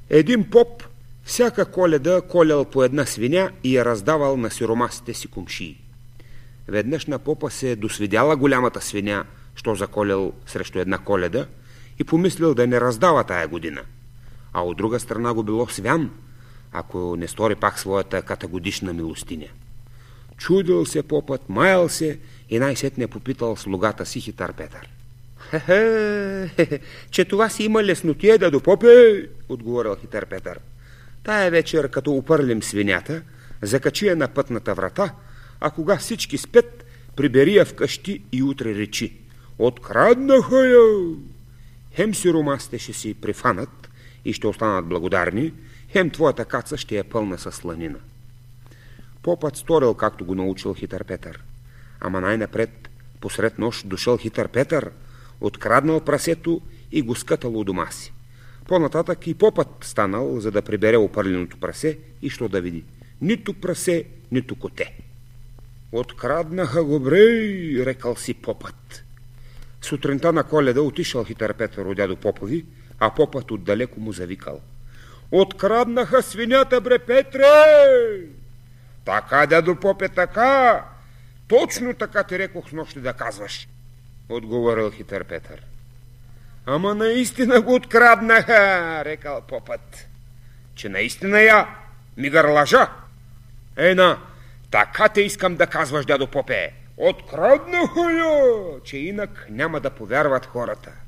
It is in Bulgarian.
Един поп всяка Коледа колял по една свиня и я раздавал на сиромасите си комшии. Веднъж на попа се досвидяла голямата свиня, що заколял срещу една Коледа, и помислил да не раздава тая година. А от друга страна го било свян, ако не стори пак своята катагодишна милостиня. Чудил се попът, маял се и най-сетне попитал слугата си Хитър Петър. Хе-хе, че това си има леснотие, дядо попе, отговорил Хитър Петър. Тая вечер, като упърлим свинята, закачи я на пътната врата, а кога всички спят, прибери я вкъщи и утре речи: откраднаха я! Хем сиромасите ще си прифанат и ще останат благодарни, хем твоята каца ще е пълна със сланина. Попът сторил, както го научил Хитър Петър. Ама най-напред, посред нощ, дошъл Хитър Петър, откраднал прасето и го скътал у дома си. По-нататък и попът станал, за да прибере опърленото прасе и що да види: нито прасе, нито коте. Откраднаха го, брей, рекал си попът. Сутринта на Коледа отишъл Хитър Петър у дядо Попови, а попът отдалеко му завикал: откраднаха свинята, бре, Петре! Така, дядо Попе, така! Точно така ти рекох с нощи да казваш, отговорил Хитър Петър. Ама наистина го откраднаха, рекал попът. Че наистина я, мигър лъжа. Ена, така те искам да казваш, дядо Попе. Откраднаха я, че инак няма да повярват хората.